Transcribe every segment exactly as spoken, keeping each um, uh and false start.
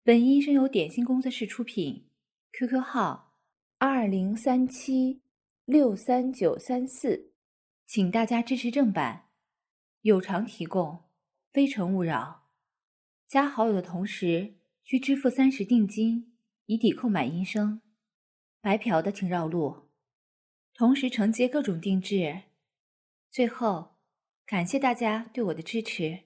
本音声由点心工作室出品 ，Q Q 号二零三七六三九三四，请大家支持正版，有偿提供，非诚勿扰。加好友的同时需支付三十定金，以抵扣买音声。白嫖的请绕路，同时承接各种定制。最后，感谢大家对我的支持。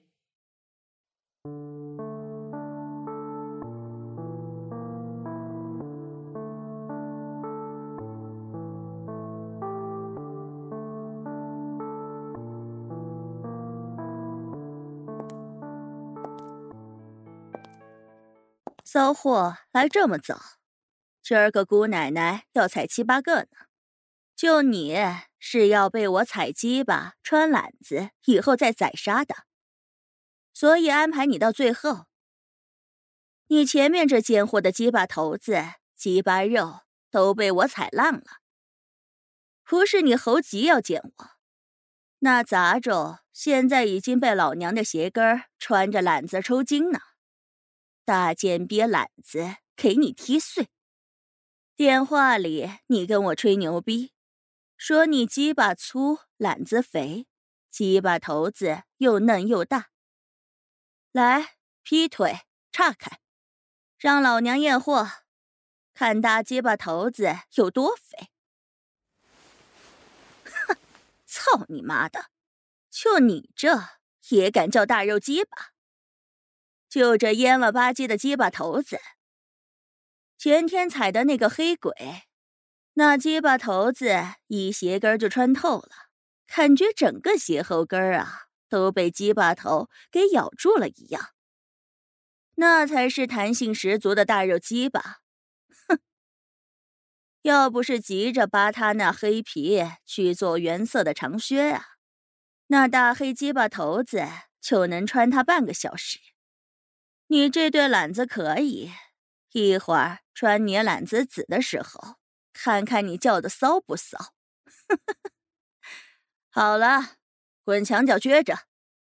骚货来这么早，今儿个姑奶奶要踩七八个呢。就你是要被我踩鸡巴穿懒子以后再宰杀的，所以安排你到最后。你前面这贱货的鸡巴头子、鸡巴肉都被我踩烂了，不是你猴急要见我，那杂种现在已经被老娘的鞋跟穿着懒子抽筋呢。大贱鳖懒子给你踢碎。电话里你跟我吹牛逼，说你鸡巴粗懒子肥，鸡巴头子又嫩又大。来，劈腿岔开，让老娘验货，看大鸡巴头子有多肥。哼，操你妈的，就你这也敢叫大肉鸡巴？就这蔫了吧唧的鸡巴头子，前天踩的那个黑鬼，那鸡巴头子一鞋跟就穿透了，感觉整个鞋后跟啊都被鸡巴头给咬住了一样。那才是弹性十足的大肉鸡巴。哼，要不是急着扒他那黑皮去做原色的长靴啊，那大黑鸡巴头子就能穿它半个小时。你这对懒子可以，一会儿穿你懒子紫的时候，看看你叫的骚不骚。好了，滚墙角撅着。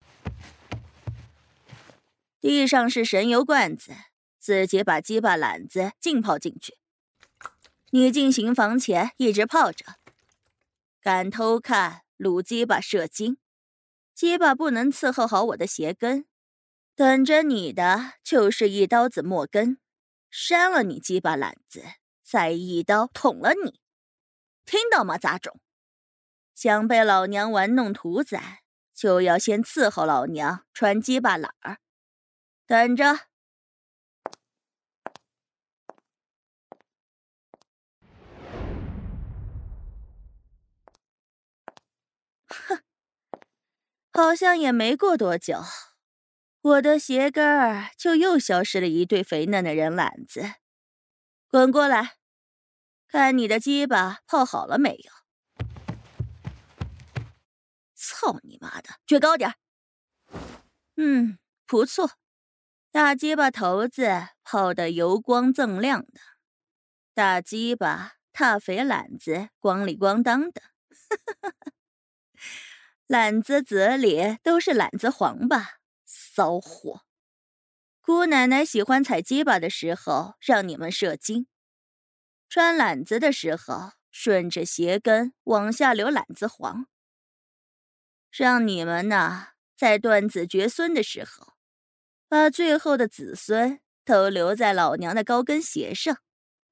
地上是神油罐子，自己把鸡巴懒子浸泡进去。你进刑房前一直泡着，敢偷看撸鸡巴射精，鸡巴不能伺候好我的鞋跟，等着你的就是一刀子末根，扇了你鸡巴懒子，再一刀捅了你。听到吗，杂种？想被老娘玩弄屠宰，就要先伺候老娘穿鸡巴懒儿。等着。哼，好像也没过多久，我的鞋跟儿就又消失了一对肥嫩的人懒子。滚过来，看你的鸡巴泡好了没有？操你妈的，撅高点。嗯，不错，大鸡巴头子泡得油光锃亮的，大鸡巴大肥懒子光里光当的。懒子子里都是懒子黄吧，骚货。姑奶奶喜欢踩鸡巴的时候让你们射精，穿懒子的时候顺着鞋跟往下流懒子黄，让你们呐在断子绝孙的时候，把最后的子孙都留在老娘的高跟鞋上。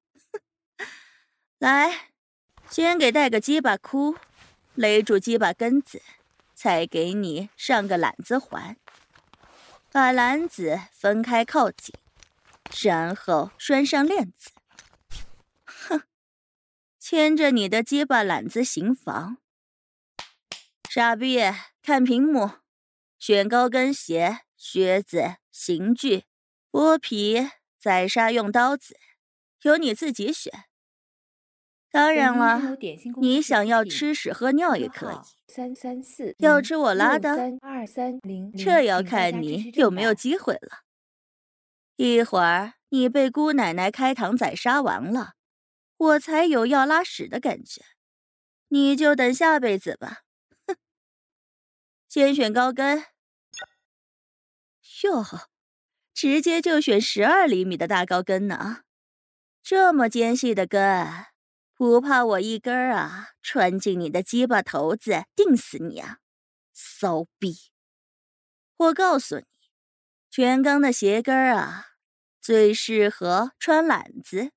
来，先给带个鸡巴箍，勒住鸡巴根子，再给你上个懒子环，把篮子分开靠紧，然后拴上链子。哼，牵着你的鸡巴懒子行房。傻逼，看屏幕，选高跟鞋、靴子、刑具、剥皮、宰杀用刀子，由你自己选。当然了，你想要吃屎喝尿也可以，要吃我拉的，这要看你有没有机会了。一会儿你被姑奶奶开膛宰杀完了，我才有要拉屎的感觉，你就等下辈子吧。哼，先选高跟。哟， 直接就选十二厘米的大高跟呢。这么尖细的跟，不怕我一根儿啊穿进你的鸡巴头子，定死你啊！骚逼！我告诉你，全钢的鞋跟儿啊，最适合穿懒子。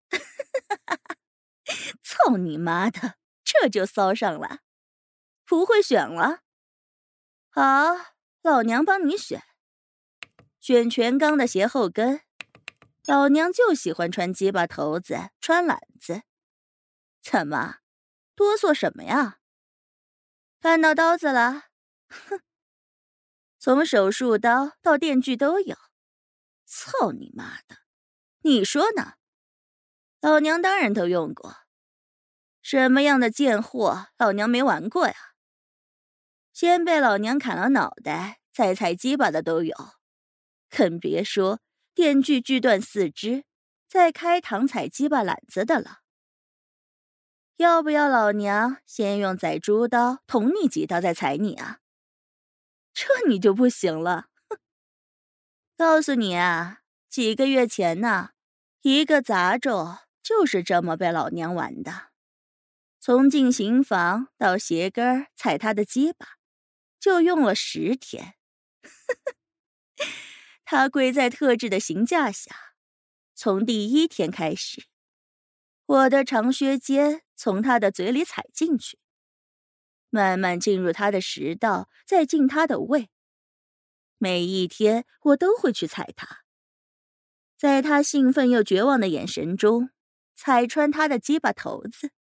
操你妈的，这就骚上了，不会选了？好，老娘帮你选，选全钢的鞋后跟。老娘就喜欢穿鸡巴头子，穿懒子。怎么，哆嗦什么呀？看到刀子了？哼，从手术刀到电锯都有。操你妈的，你说呢？老娘当然都用过。什么样的贱货，老娘没玩过呀？先被老娘砍了脑袋，再踩鸡巴的都有，更别说电锯锯断四肢，再开膛踩鸡巴懒子的了。要不要老娘先用宰猪刀捅你几刀再踩你啊？这你就不行了。告诉你啊，几个月前呢，一个杂种就是这么被老娘玩的。从进刑房到鞋跟踩他的鸡巴，就用了十天。他跪在特制的刑架下，从第一天开始，我的长靴尖从他的嘴里踩进去，慢慢进入他的食道，再进他的胃。每一天我都会去踩他，在他兴奋又绝望的眼神中，踩穿他的鸡巴头子。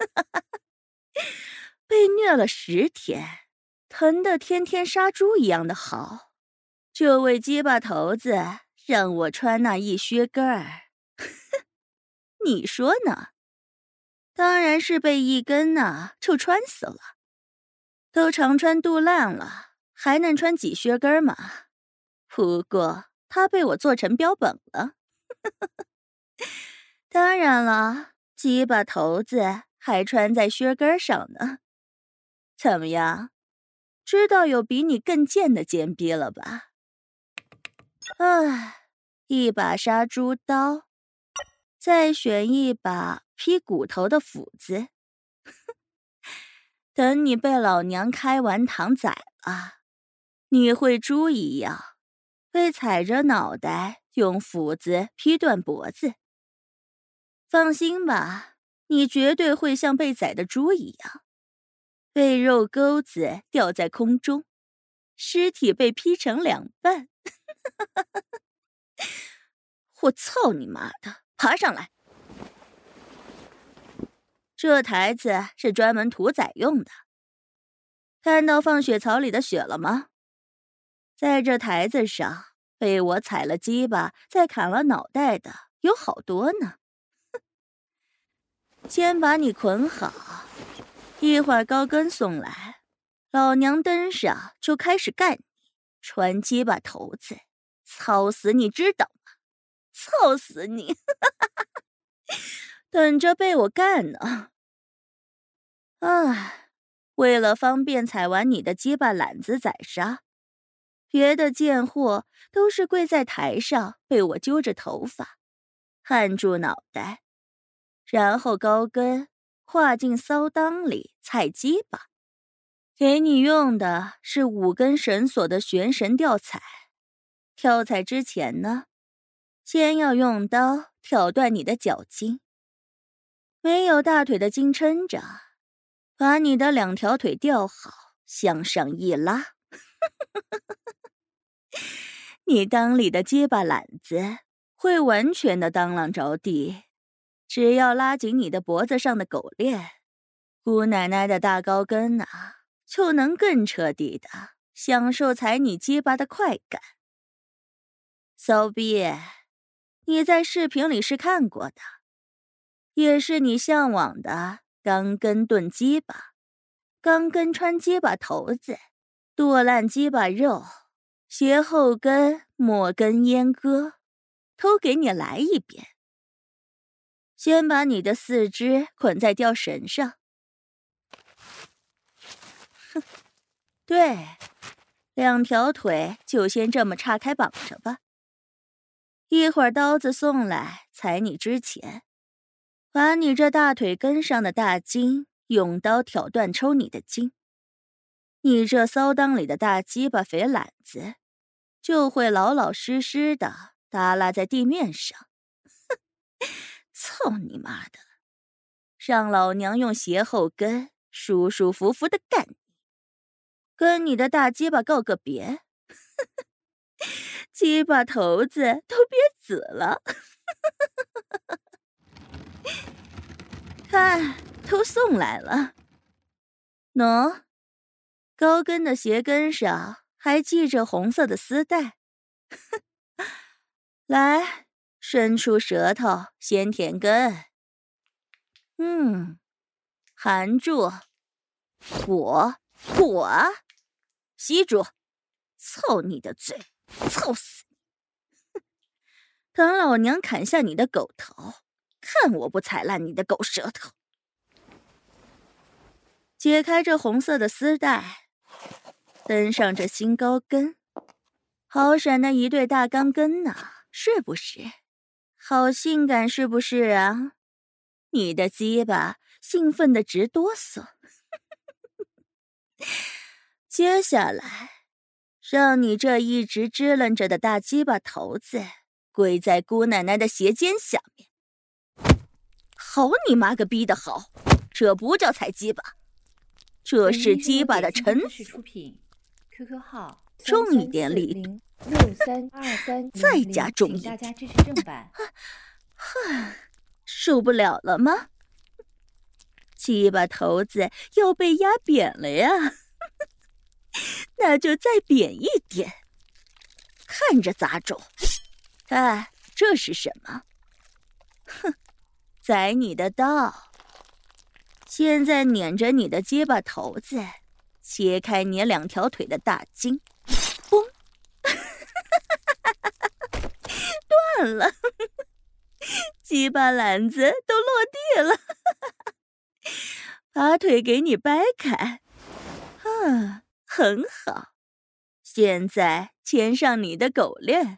被虐了十天，疼得天天杀猪一样的好，就为鸡巴头子让我穿那一靴跟儿。你说呢？当然是被一根呢就穿死了。都肠穿肚烂了，还能穿几靴跟吗？不过他被我做成标本了。当然了，鸡巴头子还穿在靴跟上呢。怎么样？知道有比你更贱的贱逼了吧？唉，一把杀猪刀，再选一把劈骨头的斧子。等你被老娘开完膛宰了，你会猪一样被踩着脑袋用斧子劈断脖子。放心吧，你绝对会像被宰的猪一样，被肉钩子吊在空中，尸体被劈成两半。我操你妈的，爬上来！这台子是专门屠宰用的。看到放血槽里的血了吗？在这台子上被我踩了鸡巴再砍了脑袋的有好多呢。先把你捆好，一会儿高跟送来，老娘登上就开始干你，穿鸡巴头子，操死你知道吗？操死你！等着被我干呢。唉，为了方便踩完你的鸡巴懒子宰杀，别的贱货都是跪在台上被我揪着头发，焊住脑袋，然后高跟跨进骚裆里踩鸡巴。给你用的是五根绳索的悬绳吊踩，跳踩之前呢，先要用刀挑断你的脚筋，没有大腿的筋撑着，把你的两条腿吊好，向上一拉。你裆里的结巴懒子会完全的当啷着地，只要拉紧你的脖子上的狗链，姑奶奶的大高跟啊，就能更彻底的享受踩你结巴的快感。骚逼，你在视频里是看过的，也是你向往的钢根炖鸡巴，钢根穿鸡巴头子，剁烂鸡巴肉，斜后跟抹根阉割，都给你来一遍。先把你的四肢捆在吊绳上。哼，对，两条腿就先这么岔开绑着吧。 一会儿刀子送来踩你之前，把你这大腿根上的大筋用刀挑断抽你的筋，你这骚裆里的大鸡巴肥懒子就会老老实实的耷拉在地面上。操你妈的，让老娘用鞋后跟舒舒服服的干你，跟你的大鸡巴告个别。鸡巴头子都憋紫了。看，都送来了。喏，高跟的鞋跟上还系着红色的丝带。来，伸出舌头先舔根。嗯，含住，裹裹啊，吸住，凑你的嘴，凑死你！等老娘砍下你的狗头，看我不踩烂你的狗舌头！解开这红色的丝带，登上这新高跟，好闪的一对大钢跟呐，是不是？好性感是不是啊？你的鸡巴兴奋的直哆嗦。接下来，让你这一直支棱着的大鸡巴头子跪在姑奶奶的鞋尖下面。好你妈个逼的好，这不叫踩鸡巴，这是鸡巴的臣服。 出品 ，Q Q 号重一点力度， 六三二三， 再加重一点。 请大家支持正版。 受不了了吗？鸡巴头子要被压扁了呀！那就再扁一点，看着咋肿？哎，这是什么？哼，宰你的刀！现在捻着你的鸡巴头子，切开你两条腿的大筋，嘣，断了，鸡巴篮子都落地了。把腿给你掰开，啊，很好。现在牵上你的狗链，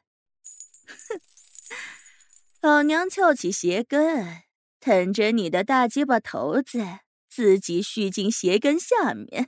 老娘翘起鞋跟，疼着你的大鸡巴头子，自己续进鞋跟下面。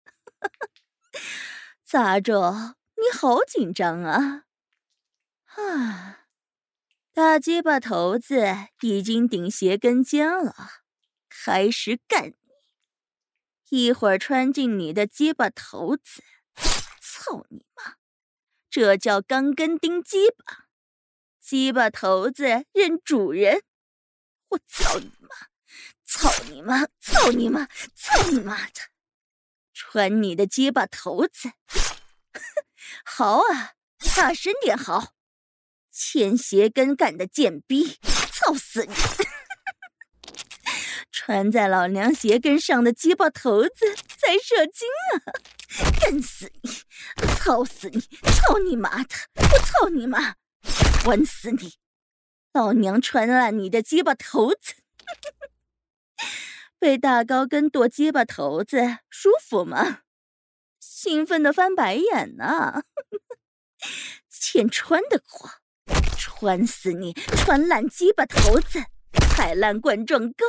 咋着？你好紧张啊！啊，大鸡巴头子已经顶鞋跟尖了，开始干你。一会儿穿进你的鸡巴头子，操你妈！这叫钢跟钉鸡巴，鸡巴头子认主人。我操你妈！操你妈！操你妈！操你妈的！穿你的鸡巴头子，好啊，大声点好！牵鞋跟干的贱逼，操死你！穿在老娘鞋跟上的鸡巴头子在射精啊！干死你！操死你！操你妈的！我操你妈！穿死你！老娘穿烂你的鸡巴头子！被大高跟跺鸡巴头子舒服吗？兴奋的翻白眼呢！欠穿的货，穿死你！穿烂鸡巴头子，踩烂冠状沟！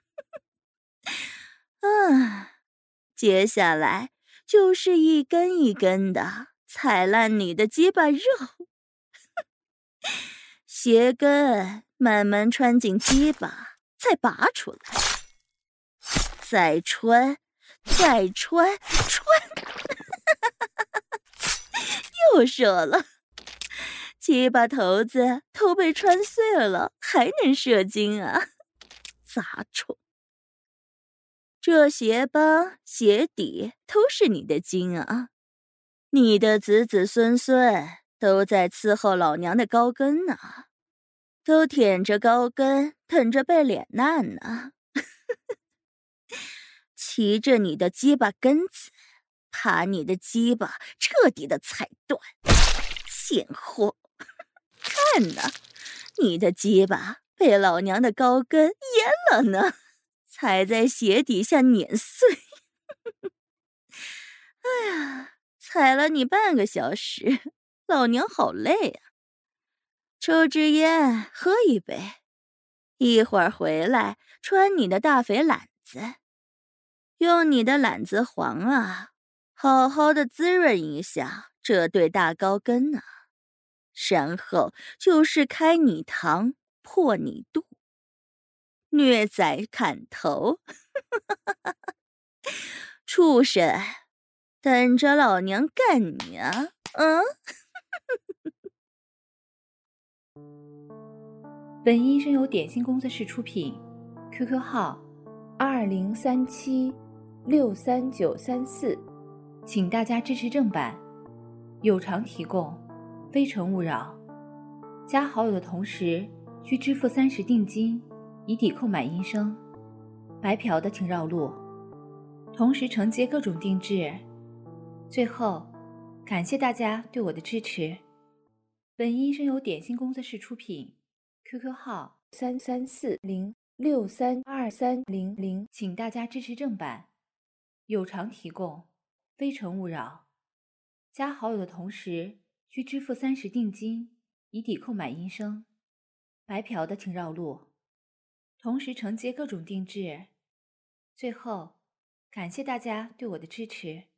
啊，接下来就是一根一根的踩烂你的鸡巴肉，鞋跟慢慢穿进鸡巴，再拔出来，再穿，再穿，穿，又射了，鸡巴头子都被穿碎了，还能射精啊？杂种！这鞋帮、鞋底都是你的筋啊！你的子子孙孙都在伺候老娘的高跟呢，都舔着高跟，疼着被脸烂呢。骑着你的鸡巴根子，把你的鸡巴彻底的踩断，贱货！看呐，你的鸡巴被老娘的高跟淹了呢！踩在鞋底下碾碎，哎呀，踩了你半个小时，老娘好累啊！ 抽支烟，喝一杯，一会儿回来穿你的大肥懒子，用你的懒子黄啊，好好的滋润一下这对大高跟啊，然后就是开你膛，破你肚，虐仔砍头，畜生，等着老娘干你啊！嗯。 本音声由点心工作室出品 ，Q Q 号二零三七六三九三四，请大家支持正版，有偿提供，非诚勿扰。加好友的同时需支付三十定金，以抵扣买音声。白嫖的请绕路，同时承接各种定制。最后，感谢大家对我的支持。本音声由点心工作室出品。Q Q 号三三四零六三二三零零，请大家支持正版，有偿提供，非诚勿扰。加好友的同时需支付三十定金，以抵扣买音声。白嫖的请绕路，同时承接各种定制。最后，感谢大家对我的支持。